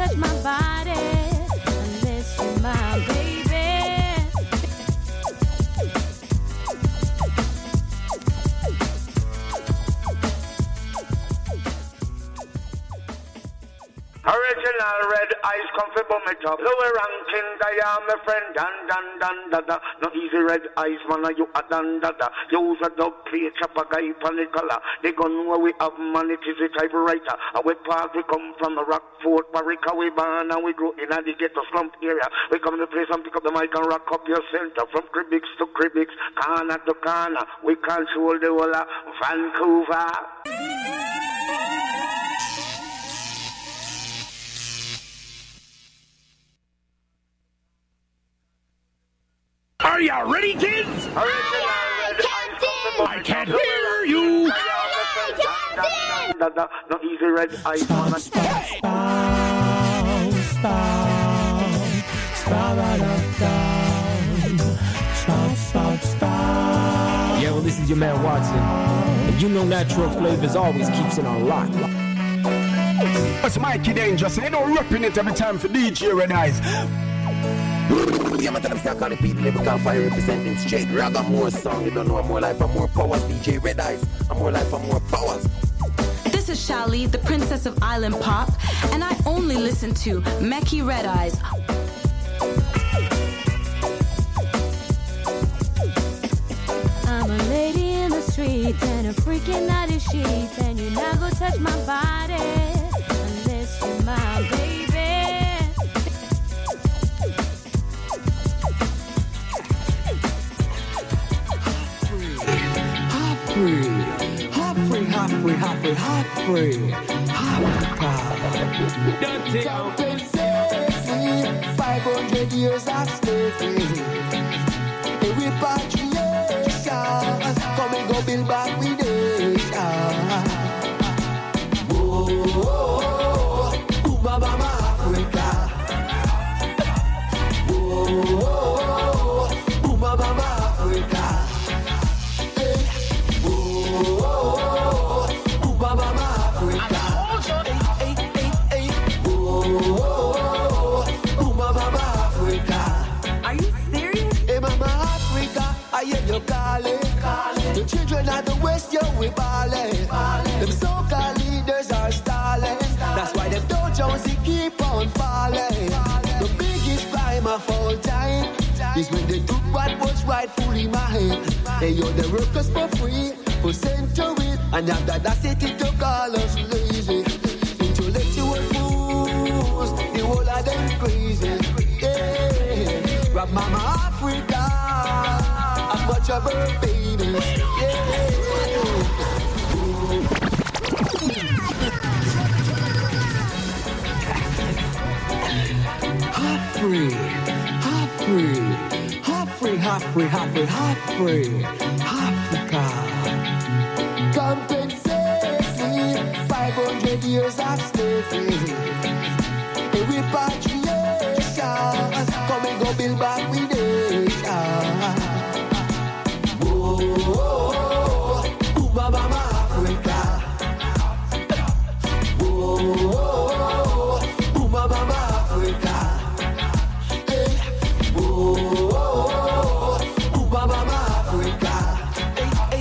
touch my body unless you're my baby. Original red eyes come for bum it up. Lower ranking, I am my friend. Dan da da. No easy red eyes, man. You a dan da da. Use a dog play chop a guy panic color. They gun where we have man. It is a typewriter. We part we come from the Rockford, Barrica. We born and we grow in the ghetto slump area. We come to place and pick up the mic and rock up your center from Cribix to Cribix, corner to corner. We control the whole of Vancouver. Are you ready, kids? I can't hear you. No easy red eyes. Yeah, well, this is your man Watson, and you know Natural Flavors always keeps it on lock. It's Mikey Dangerous, and you know repping it every time for DJ Red Eyes. Yeah, man, tell them say I call the people, they become fire representing straight ragga more song. You don't know I'm more life, I'm more powers. DJ Red Eyes, I'm more life, I'm more powers. This is Shali, the princess of island pop, and I only listen to Meki Red Eyes. I'm a lady in the streets and a freaking out of sheets, and you're not gonna touch my body unless you're my baby. Half free. Compensation, 500 years of slavery. A repatriation, come and go build back with nation. Whoa, Mama Africa. Whoa, Mama Africa. I hear you calling. The children of the West, yo, we ballin'. Them so-called leaders are stalling. That's why them Dow Jonesy keep on falling. The biggest crime of all time is when they took what was rightfully mine. They owe the workers for free for centuries, and have the audacity to call us lazy. Intellectual fools, the whole of them crazy. Yeah, Rob Mama Africa. Much of her babies, yeah. Half free. Africa. Compensation, 500 years of slavery. A repatriation, come and go build back with nation. Mama Africa. Whoa, Mama Africa. Hey. Whoa, Mama Africa. Hey.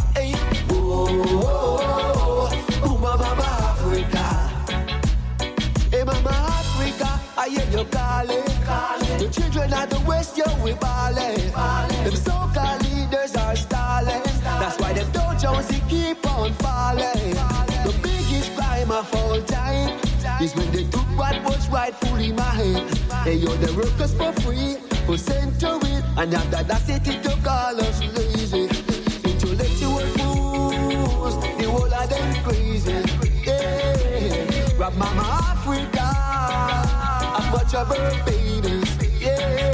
Whoa, Mama Africa. Hey, Mama Africa, I hear you calling. The children of the West, yo, we ballin'. Them so-called leaders are stalling. That's why them Dow Jonesy keep on falling. The biggest crime of all time is when they took what was rightfully mine. They owe the workers for free for centuries, and have the audacity to call us lazy. Intellectual fools, the whole of them crazy. Yeah, Rob Mama Africa, a bunch of her babies. Yeah,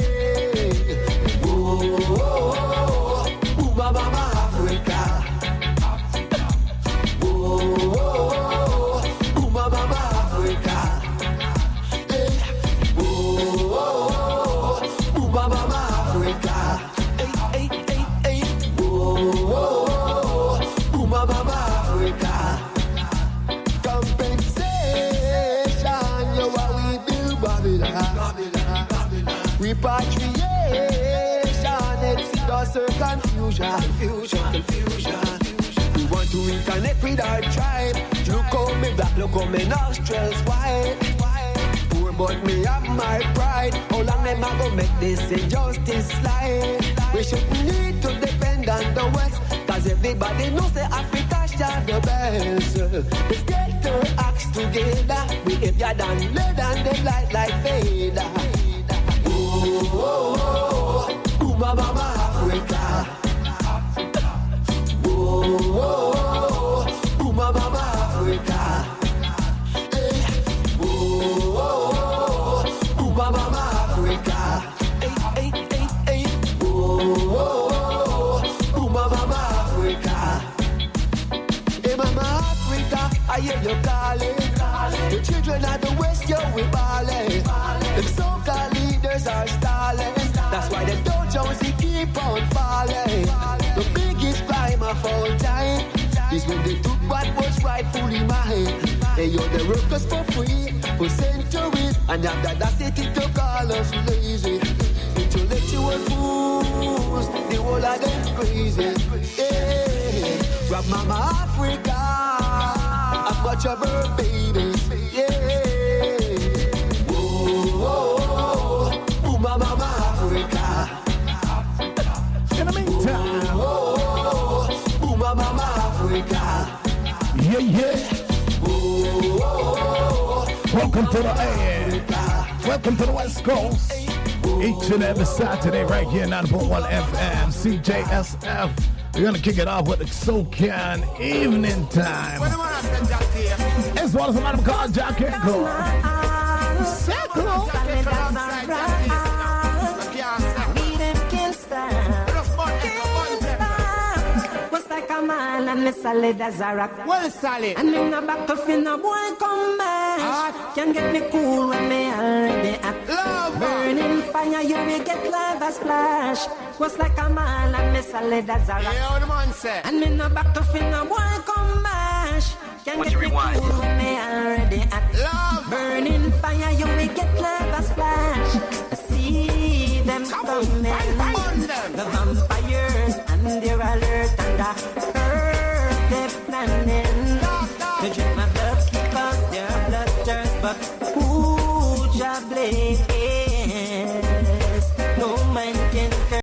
whoa, Mama Africa. Whoa, Mama Africa. Hey. Whoa, Mama Africa. Hey. Whoa, Mama Africa. Compensation, you are we repatriation. It's cause confusion. We want to reconnect with our tribe. Look how me black, look how me nostrils white. Poor but me have my pride. How long them a go make this injustice slide? We shouldn't need to depend on the West, cause everybody knows that Africa shall the best. Let's get our acts together. We if you're done lead and they light like fader. Oh, oh, oh, oh, mama Africa. Oh, oh, oh, mama Africa. Hey. Oh, oh, oh, mama Africa. Hey, hey, hey, hey. Oh, oh, oh, mama Africa. Hey, mama Africa, I hear you calling. The children of the West, yo, we balling. The so-called leaders are stalling. That's why the Dow Jones keep on falling. The biggest crime of all time is when they took what was rightfully mine. They owe the workers for free for centuries, and after that's it to call us lazy. Intellectual fools, the whole of them crazy. Yeah, grab Mama Africa, and watch of her babies. Yeah. Mama Africa. In the meantime, Mama Africa. Yeah. Welcome to the welcome to the West Coast. Each and every Saturday, right here, 9.1 FM, CJSF. We're gonna kick it off with the SoCan evening time. As well as a man called Jack and Cole. And me solid as a rock. Well solid. And in the back of in a boy come back. Can get me cool when me already act. Love. Burning fire, you will get love a splash. Was like a man and me solid as a rock. Yeah, what the man say? And in the back of in a boy come back. Can get me cool when me already act. Love. Burning fire, you will get love a splash. See them coming. The vampires and their alert and the they're planning to drink my blood because they're bloodthirst, but who shall blame? No man can curse.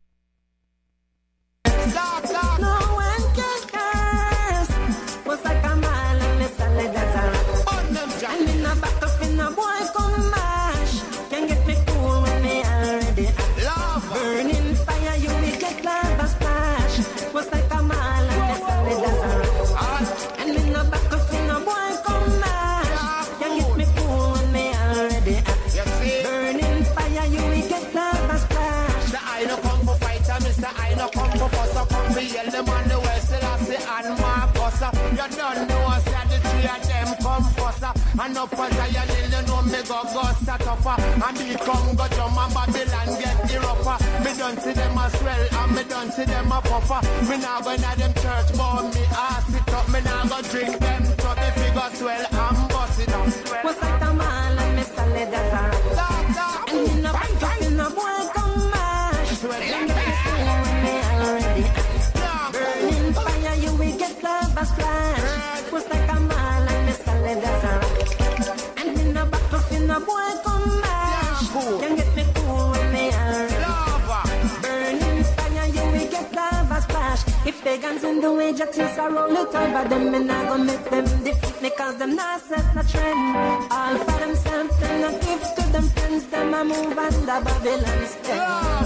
No one can curse. Was like a man and me solid as a rock. And in a back of in a boy come mash. Can get me cool when me already love. Burning fire, you will get love a splash. Was like a man and me solid as a rock. And in the back of in a boy come mash. Can get me cool when me already burning fire, you will get love a splash. Say I no come for fight, and Mr. I no come for fuss. I come for yell them on the West, Selassie and Marcus. You don't know us, and the three of them come fuss. And up as I yell, you know me go set up. And me come go jump and Babylon get the rougher. Me don't see them as well, and me don't see them a puffer. Me now go in them church, but me ass it up. Me now go drink them to the figure swell and bust it up. Was like a man and me solid as a rock. And in a back of in a boy come mash. Can get me cool when me already burning fire, you will get love a splash. Was like a man and me solid as a rock. And in a back of in a boy come mash. Can get me cool when me already burning fire, you will get love a splash. If pagans in the way, just I roll it over them, me not gonna make them defeat me, cause them not set no trend. All for themselves, them not give to them friends, them a move under Babylon spell.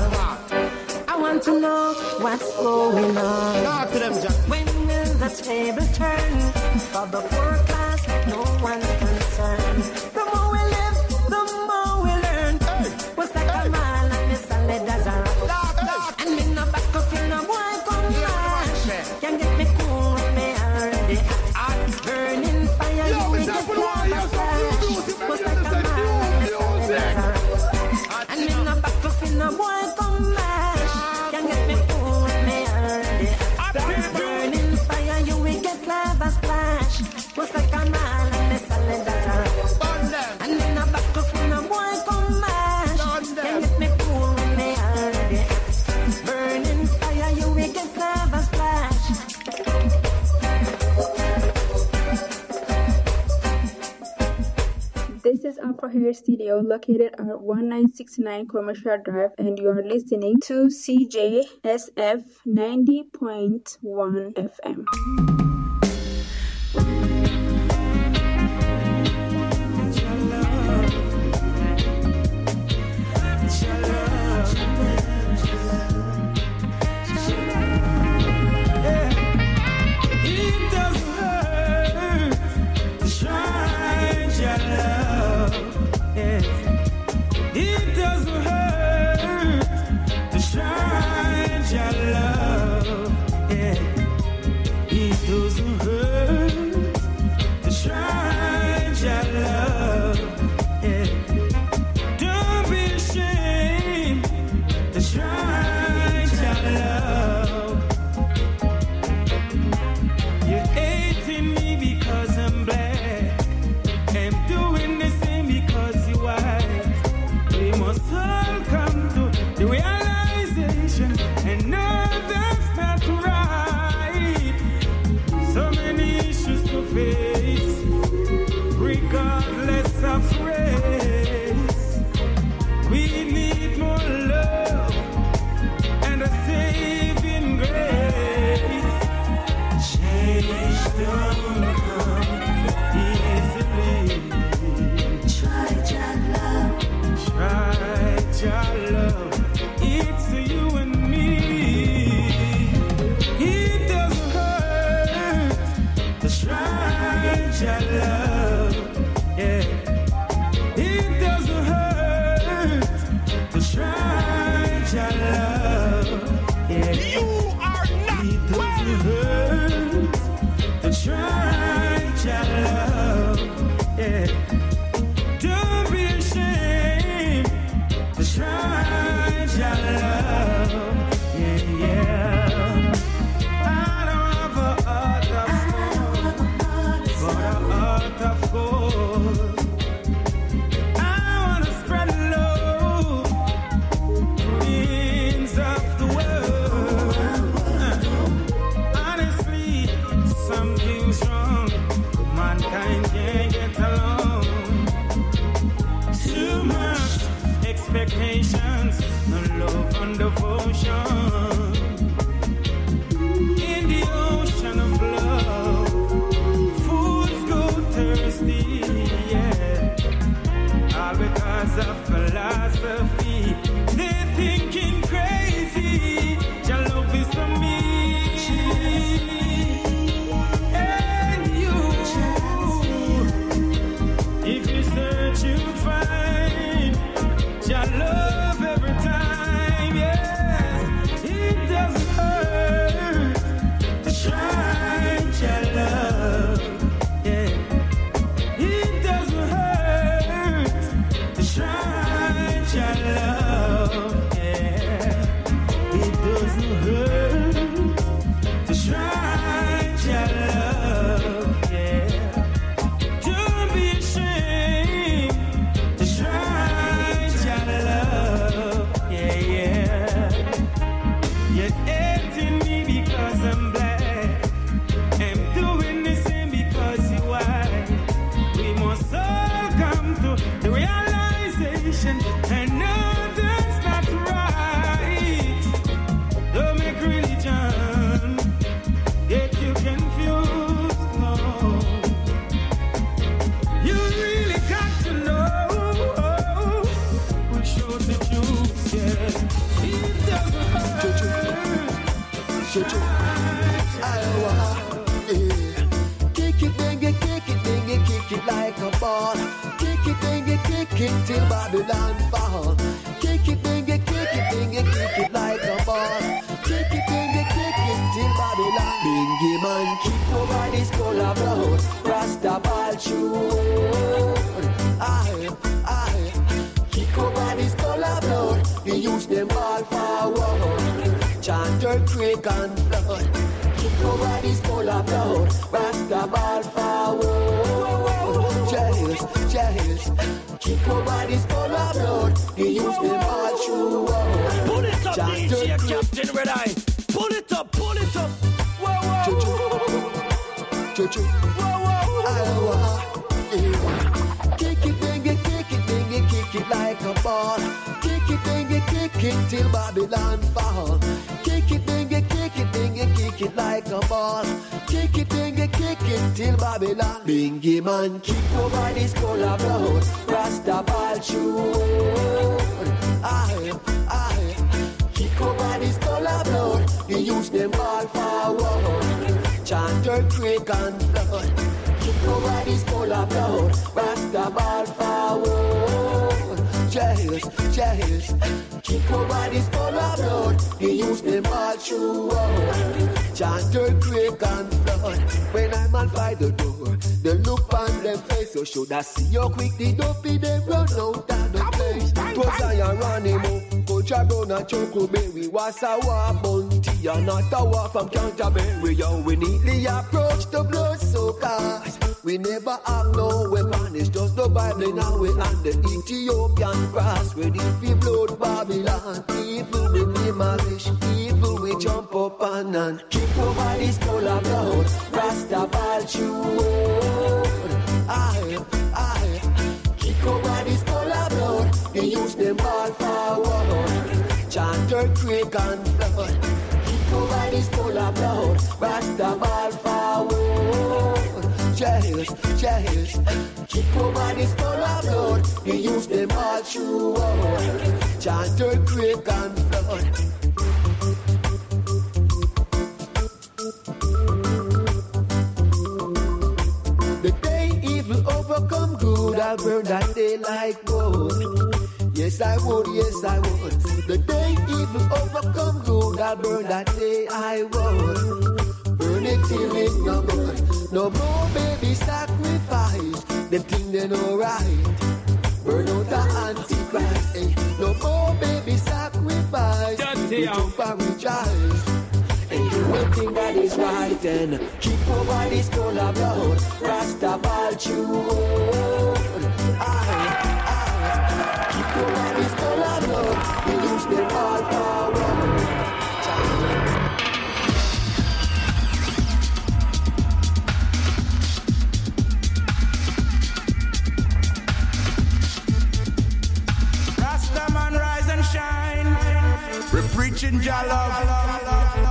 I want to know what's going on. Talk to them, Jack. When will the table turn? For the poor class, no one concerned. The more we live, the more we learn. What's like a man and me solid as a rock. And me no back up in a boy come mash. Can get me cool when me already burning fire, you will get love a splash. What's like a man and me solid as a rock. And me no back up in a boy come mash. Can get me cool when me already burning fire, you will get love a splash. What's like a man and me solid as a rock. And me no back up in a boy come mash. Can get me cool when This is Afro Hair Studio located at 1969 Commercial Drive, and you are listening to CJSF 90.1 FM. it like a ball. Kick it, kick it till Babylon fall. Kick it, kick it like a ball. Kick it, kick it till Babylon. Bingy man, kick over this color blood. Rasta ball shoot. Aye. Kick over this color blood. They use them all forward. Chant earthquake and flood. Kick over this color blood. Rasta ball forward. Cheers. Kick over this color blood. They use them all through. Chant earthquake and flood. When I'm on fire the door, they look on them face. So should I see how quick the dopey they run out of the place. Was I a running Coach Brown and Chocoberry was a war bounty and not a war from Canterbury. Yo, we neatly approach the blood soakers. We never have no weapon, it's just the Bible in our way and the Ethiopian grass. Ready for blood Babylon. Evil we demolish, evil we jump up and kick over this color blood. Rasta ball shoot. Aye. Kick over this color blood. They use them all forward. Chant earthquake and flood. Kick over this color blood. Rasta ball forward. Cheers. Kick over this color blood. They use them all through. Chant earthquake and flood. The day evil overcome good, I'll burn that day like gold. Yes, I would. The day evil overcome good, I'll burn that day I would. Burn it till it no more. No more baby sacrifice. Them thing they know right. Burn out the Antichrist. Hey. No more baby sacrifice. We jump and rejoice. And do anything that is right. And keep over this color blood. Rasta ball shoot. Keep over this color blood. We use them all forward. We're preaching Jah love.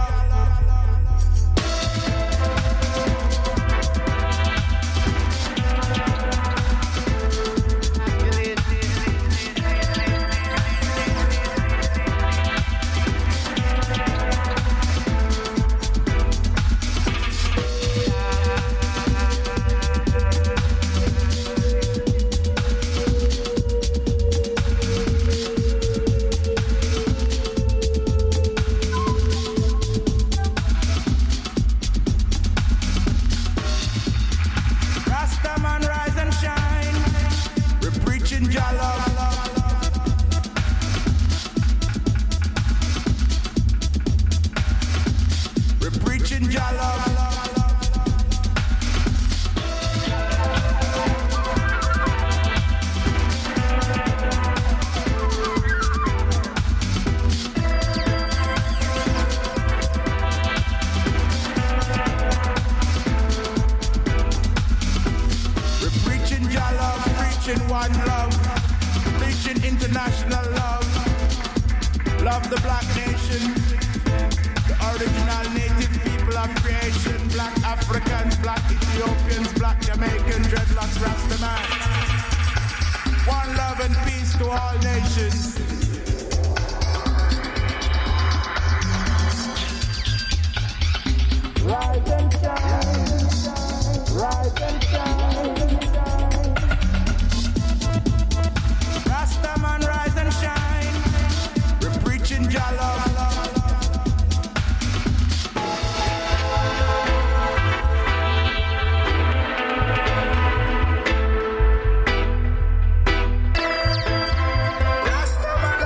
One love, preaching international love. Love the black nation, the original native people of creation. Black Africans, black Ethiopians, black Jamaicans, dreadlocks, Rastaman. One love and peace to all nations. Rise and shine, rise and shine. Rastaman, rise and shine. We're preaching Jah love. Rastaman.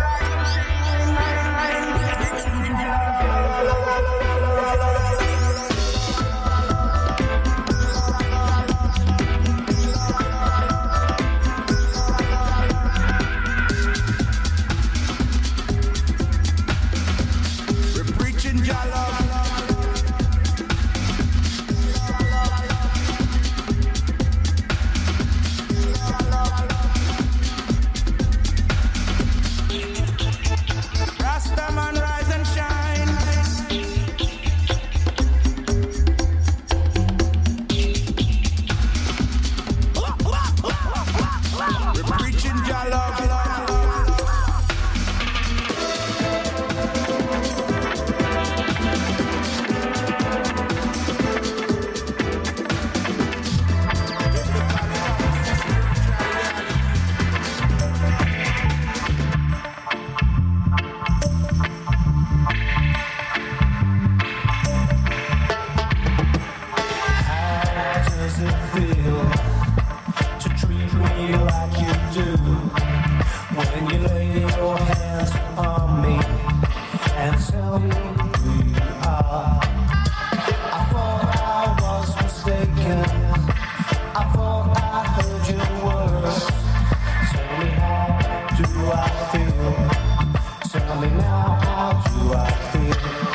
I feel? Tell me now, how do I feel?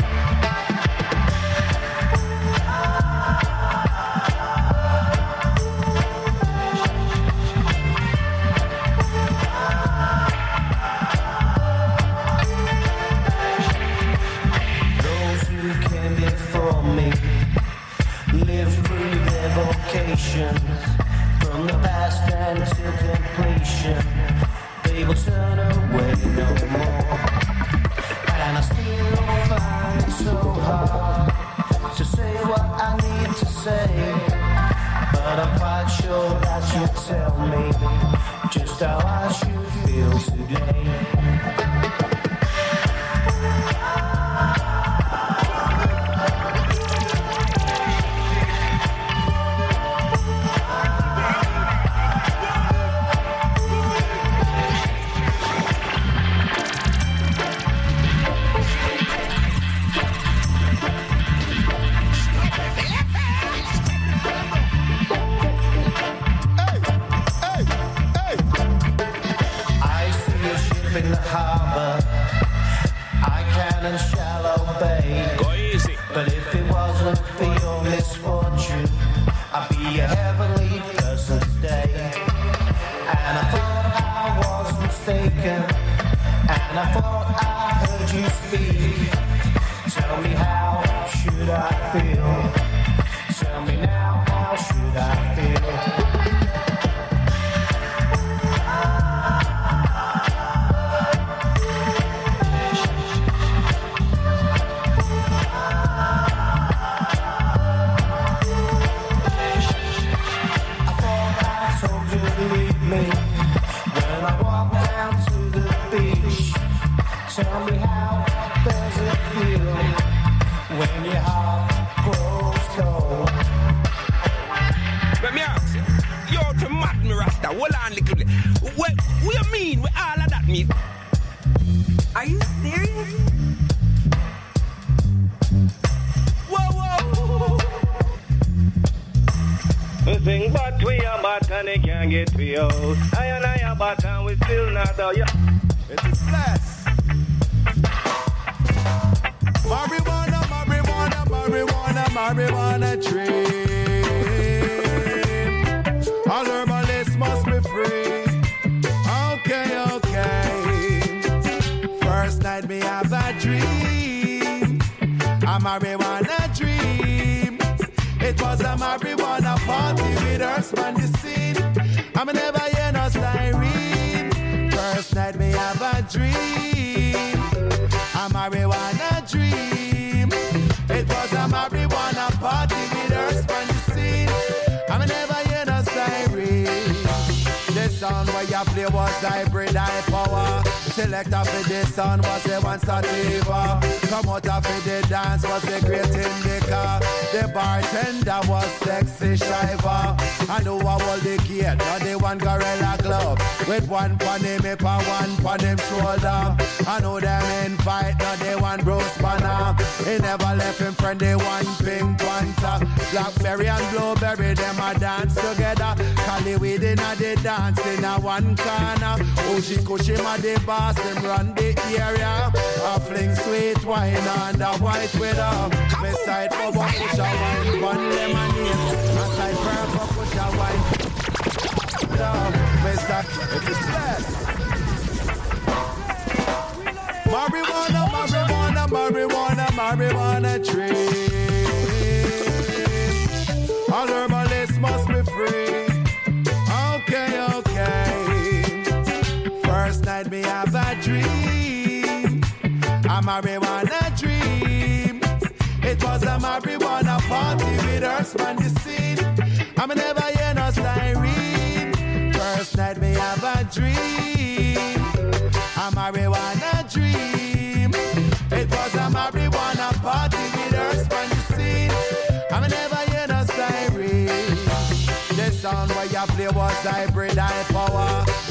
Those who came before me lived through their vocation. From the past and to completion, they will turn away no more. And I still find it so hard to say what I need to say, but I'm quite sure that you tell me just how I should feel today. In the harbor, I can and shall obey. Go easy. But if it wasn't for your misfortune, I'd be a heavenly person today. And I thought I was mistaken, and I thought I heard you speak. Tell me, how should I feel? Tell me now, how should I feel? Tell me, how does it feel when your heart grows cold? Let me ask you, you're to mad me, Rasta. Hold on, little bit. What you mean? What all of that mean? Are you serious? Whoa, whoa. Sing, but we are bad and they can't get to you. I am bad and we still not out. Yeah. It is blessed. Marijuana, marijuana, marijuana, marijuana tree. All herbalists must be free. Okay, okay. First night me have a dream, a marijuana dream. It was a marijuana party with Earthman the scene. I'm never hear no siren. First night me have a dream, a marijuana dream. It was a marijuana party with Earthman the scene. I'm never hear no siren. The sound where you play was hybrid high power. Selector for this sound was the one sativa. Come out of the dance was the great indica. The bartender was sexy shiver. I know I hold the gate, now the one gorilla glove. With one pon him hip and one pon him shoulder. I know them in fight, now they one Bruce Banner. He never left him friend, they one Pink Panther. Blackberry and blueberry, them a dance together. Cali weed in a the dance in a one corner. Oshi Kushima the boss, them run the area. A fling sweet wine and a white widow. Beside for one push a wine, one lemonade. Aside purple push a wine. Marijuana, marijuana, marijuana, marijuana tree. All herbalists must be free. Okay, okay. First night me have a dream, a marijuana dream. It was a marijuana party with Earthman the scene. I'm never hear no siren. First night me have a dream, a marijuana dream. It was a marijuana party with Earthman the scene. I'm never hear no siren. The sound where you play was hybrid high power.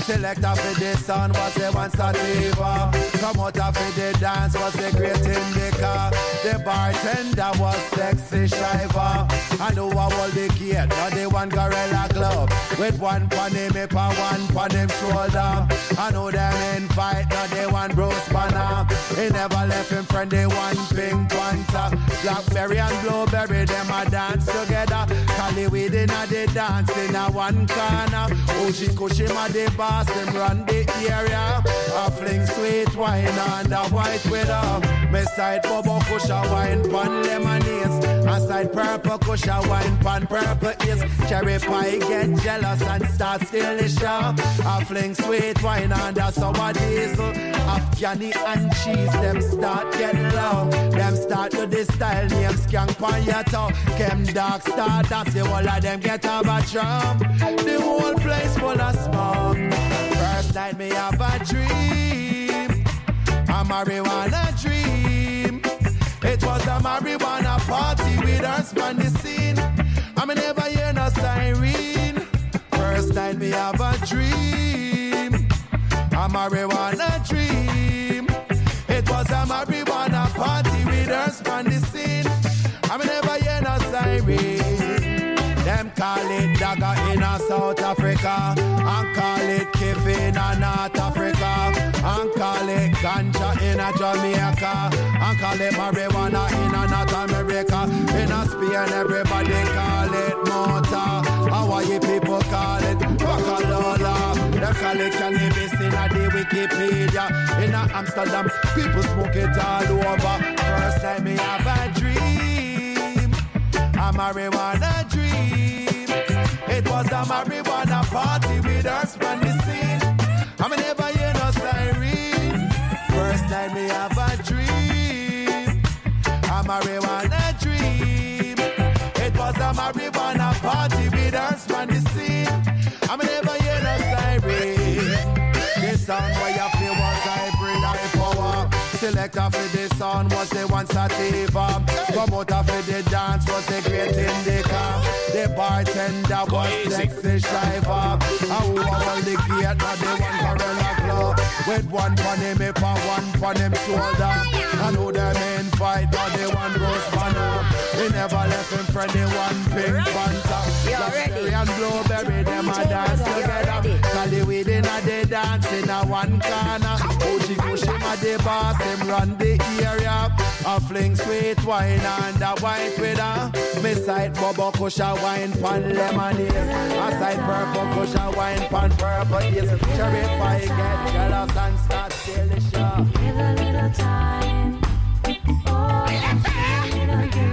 Selector for this son was the one sativa. Promoter for the dance was the great indica. The bartender was sexy shiver. I know I will the gate, now the one gorilla glove. With one pon him hip and one pon him shoulder. I know them in fight, now they one Bruce Banner. He never left him friend, they one Pink Panther. Blackberry and blueberry, them a dance together. Cali weed in a the dance in a one corner. Oji Kushima the boss, them run the area. I fling sweet wine and a white widow. Me side Bobo Kusha wine pan lemonades. I side purple Kusha wine pan purple is. Cherry pie get jealous and start stealing the shop. I fling sweet wine and a sour diesel. Afghani and cheese, them start getting low. Them start with this style name skank pan your toe. Kem dark star, that's the whole of them get up a trump. The whole place full of smoke. First night me have a dream, a marijuana dream. It was a marijuana party with us on the scene. I me never hear no siren. First night me have a dream, a marijuana dream. It was a marijuana party with us on the scene. I me never hear no siren. Them call it dagger in a South Africa, and call it kiff in a North Africa, and call it ganja in a Jamaica, and call it marijuana in a North America. In a Spain everybody call it mota. Hawaii people call it Bacalola. They call it cannabis in a the Wikipedia. In a Amsterdam people smoke it all over. First time me have a dream, a marijuana dream. It was a marijuana party with us on the scene. I me never hear no siren. First night me have a dream, a marijuana dream. It was a marijuana party with us on the scene. I me never hear no siren. This song where you play was hybrid high power. Selector for this song was the one sativa. Promoter for the dance was the great indica. The bartender was sexy shiver. Who was the gate, not the one gorilla club. With one pon him hip and one pon him shoulder. I know them in fight, not the one Rose Banner. He never left him friend, the one Pink Panther. Blackberry and blueberry, them a dance together. Cali weed in a the dance in a one corner. Oji Kushima the boss, him run the area. I fling sweet wine and a white widow. Me side Bobo Kusha wine pan lemonade. I side purple Kusha wine pan purple is. Cherry pie get jealous and start stealing the shop. Give a little time. Oh, give a little time.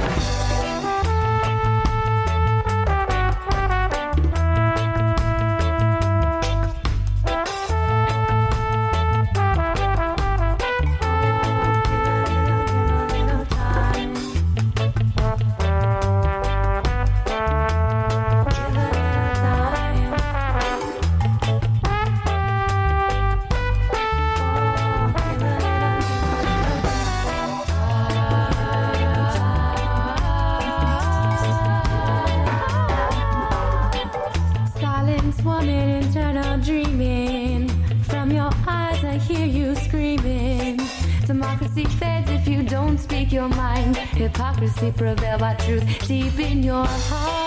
Dreaming from your eyes, I hear you screaming. Democracy fades if you don't speak your mind. Hypocrisy prevails by truth deep in your heart.